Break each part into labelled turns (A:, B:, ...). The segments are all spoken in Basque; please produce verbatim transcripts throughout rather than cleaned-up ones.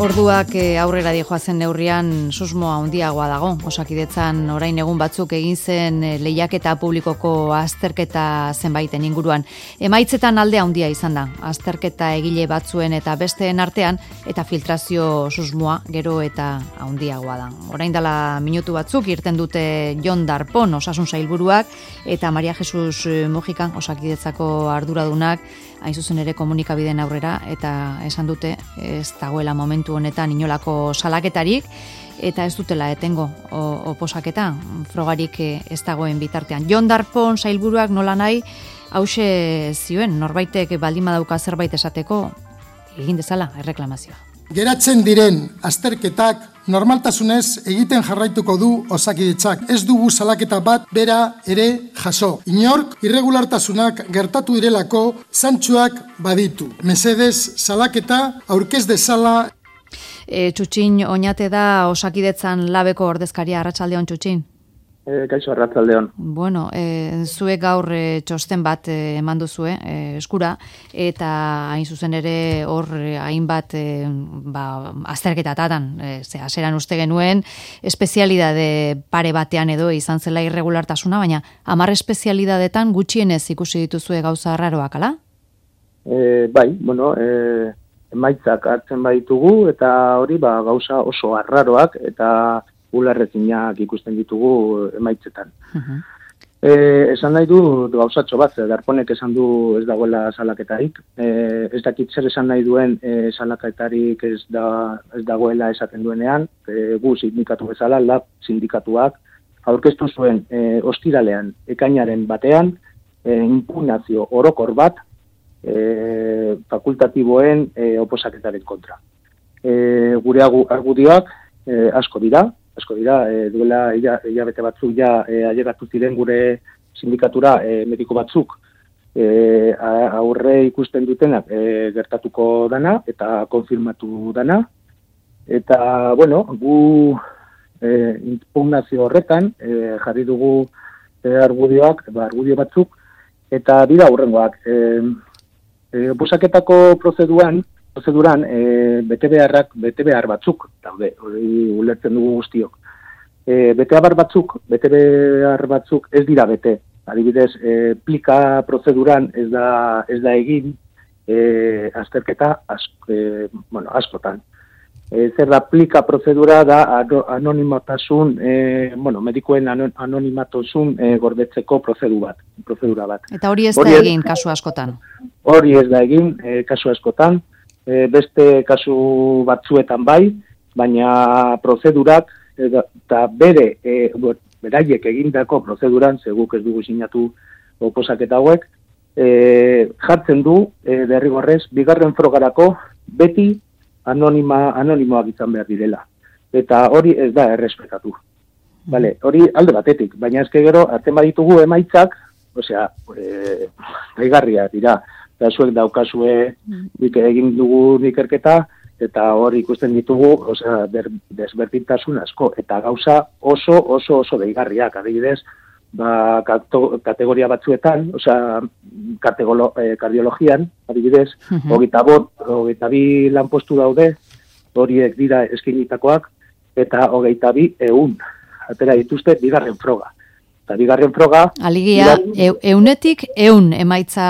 A: Orduak aurrera dijoazen neurrian susmoa handiagoa dago. Osakidetzan orain egun batzuk egin zen lehiaketa publikoko azterketa zenbaiten inguruan. Emaitzetan alde handia izan da. Azterketa egile batzuen eta besteen artean eta filtrazio susmoa gero eta handiagoa da. Orain dela minutu batzuk irten dute Jon Darpón osasun sailburuak eta Maria Jesus Mujika Osakidetzako arduradunak hain zuzen ere komunikabideen aurrera eta esan dute ez dagoela momentu honetan inolako salaketarik eta ez dutela etengo oposaketa frogarik ez dagoen bitartean. Jon Darpón sailburuak nola nahi hauxe zioen norbaitek baldin badauka zerbait esateko egin dezala erreklamazioa.
B: Geratzen diren azterketak normaltasunez egiten jarraituko du Osakidetzak. Ez dugu salaketa bat bera ere jaso. Inork irregulartasunak gertatu direlako zantzuak baditu. Mesedez salaketa aurkez dezala.
A: E, Txutxin Oñate da Osakidetzan labeko ordezkaria. Arratsaldeon Txutxin.
C: E, kaixo, arratsaldeon.
A: Bueno, e, zuek gaur e, txosten bat e, eman duzue e, eskura eta hain zuzen ere hor e, hainbat e, ba, azterketatatan e, ze hasieran uste genuen espezialidade pare batean edo izan zela irregulartasuna, baina hamar espezialidadetan gutxienez ikusi dituzue gauza arraroak, ala?
C: E, bai, bueno, e, emaitzak hartzen baitugu eta hori ba, gauza oso arraroak eta ulerrezinak ikusten ditugu emaitzetan. Uh-huh. E, esan nahi du gauzatxo bat, Darponek esan du ez dagoela salaketarik. E, ez dakit zer esan nahi duen e, salaketarik ez, da, ez dagoela esaten duenean. E, gu sindikatu bezala, lab sindikatuak, aurkeztu zuen e, ostiralean, ekainaren batean, e, impugnazio orokor bat e, fakultatiboen e, oposaketaren kontra. E, gure argudioak e, asko dira, asko dira, e, duela hilabete batzuk ja e, ailegatu ziren gure sindikatura e, mediko batzuk e, aurre ikusten dutenak e, gertatuko dana eta konfirmatu dana. Eta, bueno, gu e, impugnazio horretan e, jarri dugu e, argudioak, ba, argudio batzuk, eta dira hurrengoak. E, e, oposaketako prozeduran, prozeduran e, bete beharrak, bete behar batzuk daude, hori ulertzen dugu guztiok. E, bete behar batzuk, bete behar batzuk ez dira bete. Adibidez, e, plika prozeduran ez da, ez da egin e, azterketa ask, e, bueno, askotan. E, zer da plika prozedura da anonimotasun, e, bueno, medikoen anonimatosun e, gordetzeko prozedu bat, prozedura bat.
A: Eta hori ez da egin kasu askotan?
C: Hori ez da egin e, kasu askotan. E, beste kasu batzuetan bai, baina prozedurak eta bere e, beraiek egindako prozeduran, seguk ez dugu sinatu oposaketa hauek, e, jartzen du e, derrigorrez bigarren frogarako beti anonima, anonimoak izan behar direla. Eta hori ez da errespetatu. Mm. Vale, hori alde batetik, baina ezke gero, hartzen baditugu emaitzak, osea, e, gaigarria dira. Eta zuek daukazue nik egin dugu ikerketa eta hor ikusten ditugu osea, desberdintasun asko eta gauza oso oso oso deigarriak, adibidez, ba, kategoria batzuetan, osea, kategolo, eh, kardiologian, adibidez, uh-huh. hogeita bot, hogeita bi lanpostu daude, horiek dira eskinitakoak, eta hogeita bi eun, atera dituzte bigarren froga. Eta bigarren froga...
A: Aligia, bigarren... eunetik eun emaitza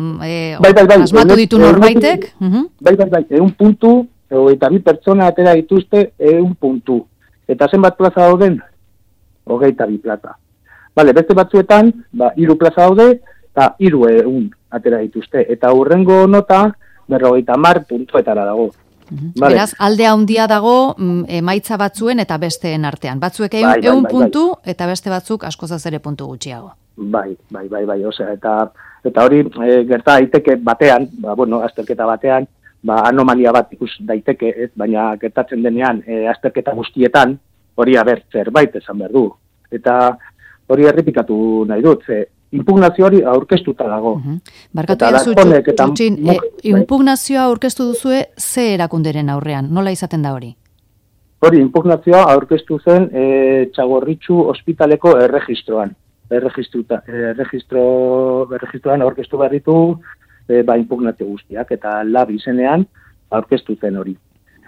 A: e,
C: bai, bai, bai,
A: asmatu ditu norbaitek?
C: Uh-huh. Bai, bai, bai, eun puntu, hogeita bi pertsona atera dituzte eun puntu. Eta zenbat plaza dauden? Hogeita bi plaza. Bale, beste batzuetan, ba, iru plaza daude, eta iru eun atera dituzte. Eta hurrengo nota, berrogeita mar puntuetara dago.
A: Uh-huh. Vale. Beraz, alde handia dago emaitza batzuen eta besteen artean. Batzuek eun, bai, bai, eun bai, puntu bai. Eta beste batzuk askozaz ere puntu gutxiago.
C: Bai, bai, bai, bai, osea, eta, eta hori e, gerta daiteke batean, ba, bueno, azterketa batean, ba, anomalia bat ikus daiteke, ez, baina gertatzen denean e, azterketa guztietan, hori aber zerbait esan behar du. Eta hori errepikatu nahi dut, ze, impugnazio hori aurkeztuta dago. Uh-huh.
A: Barkatu duzu, Txutxin, e, impugnazioa aurkeztu duzue ze erakunderen aurrean, nola izaten da hori?
C: Hori, impugnazioa aurkeztu zen e, Txagorritxu ospitaleko erregistroan. Erregistruta, erregistro, erregistroan aurkeztu behar ditu e, ba, impugnazio guztiak, eta lab izenean aurkeztu zen hori.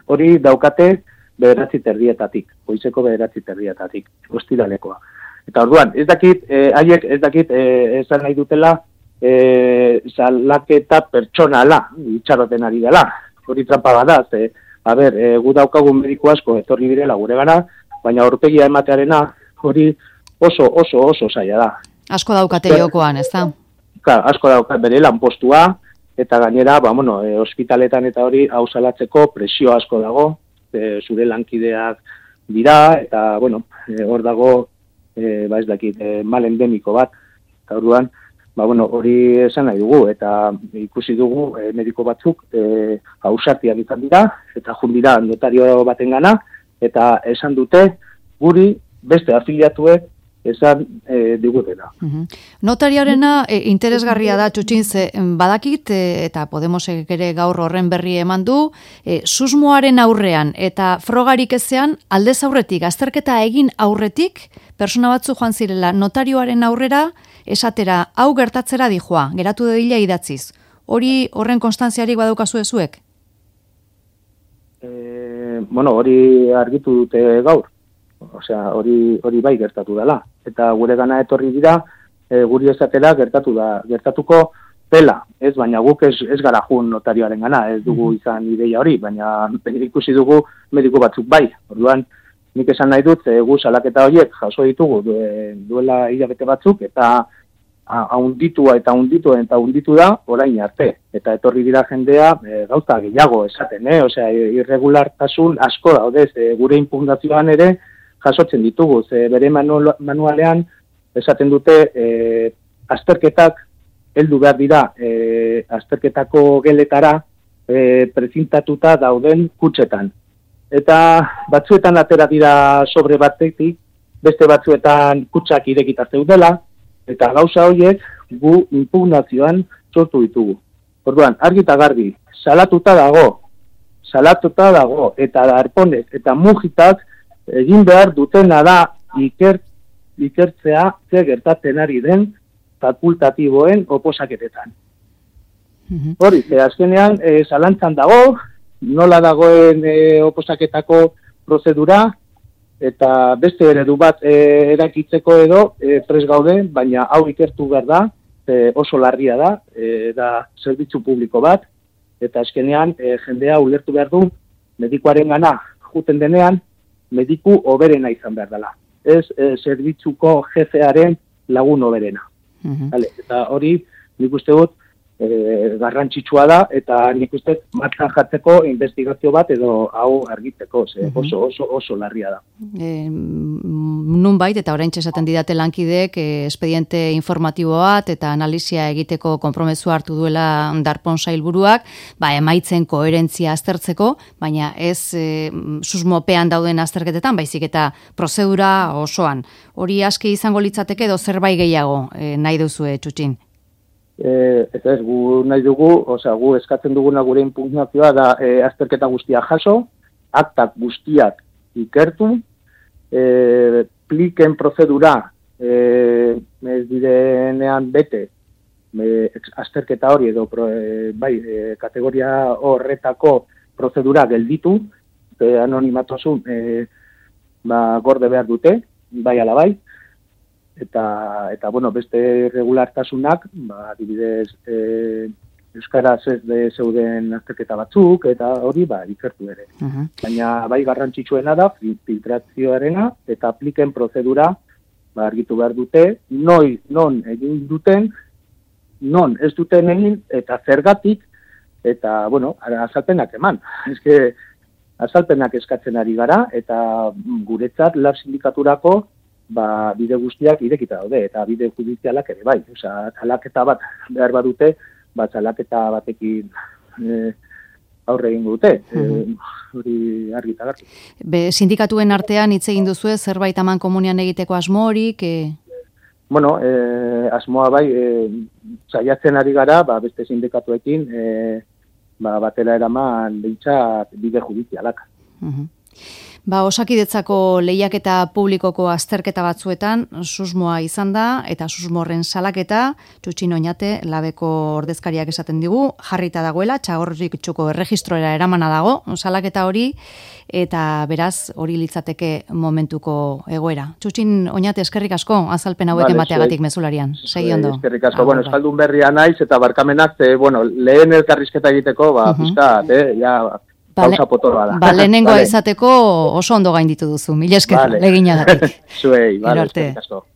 C: hori daukate bederatzi terdietatik, goizeko bederatzi terdietatik, ostiralekoa. Eta orduan, ez dakit, eh, haiek ez dakit eh, esan nahi dutela eh, salaketa pertsonala itxaroten ari dela. Hori trampa bada, ze, a ber, eh, gu daukagun mediku asko etorri direla gure gana, baina aurpegia ematearena hori oso, oso, oso zaila da.
A: Asko daukate jokoan, ez da?
C: Ka, asko daukate bere lanpostua, eta gainera, ba, bueno, e, ospitaletan eta hori hau salatzeko presio asko dago, e, zure lankideak dira, eta, bueno, e, hor dago, e, ba ez dakit, e, mal endemiko bat, eta orduan, ba, bueno, hori esan nahi dugu, eta ikusi dugu e, mediko batzuk e, hausartiak izan dira, eta jundira notario baten gana, eta esan dute guri beste afiliatuek esan e, digutena.
A: Uh-huh. Notariarena e, interesgarria da, Txutxin, ze badakit, e, eta Podemosek ere gaur horren berri eman du, e, susmoaren aurrean eta frogarik ezean, aldez aurretik, azterketa egin aurretik, persona batzu joan zirela notarioaren aurrera, esatera, hau gertatzera dijoa, geratu dedila idatziz. Hori horren konstantziarik badaukazu ezuek?
C: E, bueno, hori argitu dute gaur. Osea, hori hori bai gertatu dela. Eta gure gana etorri dira, e, guri esatera gertatu da, gertatuko dela. Ez, baina guk ez, ez gara jun notarioaren gana, ez dugu izan ideia hori, baina ikusi dugu mediku batzuk bai. Orduan, nik esan nahi dut, e, gu salaketa horiek jaso ditugu du, duela hilabete batzuk, eta haunditua eta haunditu eta haunditu da orain arte. Eta etorri dira jendea e, gauza gehiago esaten, eh? Osea, irregulartasun asko daudez, e, gure impugnazioan ere, jasotzen ditugu, ze bere manualean esaten dute e, azterketak heldu behar dira e, azterketako geletara e, prezintatuta dauden kutxetan. Eta batzuetan atera dira sobre batetik, beste batzuetan kutxak irekita zeudela, eta gauza horiek gu impugnazioan sortu ditugu. Orduan, argi eta garbi, salatuta dago, salatuta dago, eta darponez, eta mujitak, egin behar dutena da iker, ikertzea ze gertatzen ari den fakultatiboen oposaketetan. Mm-hmm. Hori, ze azkenean e, zalantzan dago, nola dagoen e, oposaketako prozedura, eta beste eredu bat e, erakitzeko edo e, pres gaude, baina hau ikertu behar da, e, oso larria da, e, da zerbitzu publiko bat, eta azkenean e, jendea ulertu behar du, medikoaren gana juten denean, mediku oberena izan behar dela. Ez e, zerbitzuko jefearen lagun oberena. Uh-huh. Vale, eta hori nik uste dut e, garrantzitsua da, eta nik uste martxan jartzeko investigazio bat edo hau argitzeko, ze uh-huh. oso, oso, oso larria da.
A: E, Nunbait, eta orain txesaten didate lankideek, e, espediente informatibo bat eta analizia egiteko konpromezu hartu duela Darpón sailburuak, ba, emaitzen koherentzia aztertzeko, baina ez e, susmopean dauden azterketetan, baizik eta prozedura osoan. Hori aski izango litzateke edo zerbait gehiago e, nahi duzue, Txutxin?
C: E, ez ez, gu nahi dugu, osea, gu eskatzen duguna gure impugnazioa da e, azterketa guztia jaso, aktak guztiak ikertu, e, pliken prozedura e, ez direnean bete e, azterketa hori edo pro, e, bai, e, kategoria horretako prozedura gelditu, e, anonimatosun e, ba, gorde behar dute, bai ala bai, eta, eta bueno, beste irregulartasunak, ba, adibidez, e, euskaraz ez de zeuden azterketa batzuk, eta hori, ba, ikertu ere. Uh-huh. Baina, bai, garrantzitsuena da, filtrazioarena, eta apliken prozedura, ba, argitu behar dute, noi, non egin duten, non ez duten egin, eta zergatik, eta, bueno, azalpenak eman. Ez que, azalpenak eskatzen ari gara, eta guretzat lab sindikaturako, ba, bide guztiak irekita daude, eta bide judizialak ere bai. Osea, salaketa bat behar badute, ba, salaketa batekin e, aurre egingo dute. Mm-hmm. E, hori argi eta garbi.
A: Be, sindikatuen artean hitz egin duzue, zerbait aman komunian egiteko asmo horik? E...
C: Bueno, e, asmoa bai, e, saiatzen ari gara, ba, beste sindikatuekin, e, ba, batera eraman behintzat bide judizialak.
A: Mm-hmm. Ba, Osakidetzako lehiaketa publikoko azterketa batzuetan susmoa izan da, eta susmorren salaketa, Txutxin Oñate, labeko ordezkariak esaten digu, jarrita dagoela, Txagorrik txuko erregistroera eramana dago, salaketa hori, eta beraz hori litzateke momentuko egoera. Txutxin Oñate, eskerrik asko, azalpen hauek
C: Vale,
A: emateagatik mezularian. Segi ondo.
C: Eskerrik asko, bueno, eskaldun berria naiz, eta barkamenak, te, bueno, lehen elkarrizketa egiteko, ba, uh -huh. pizka, eh, ja... Pausa potoroa da.
A: Ba, lehenengoa izateko oso ondo gainditu duzu. Mila esker, leginagatik.
C: Zuei, bale, eskerrik asko.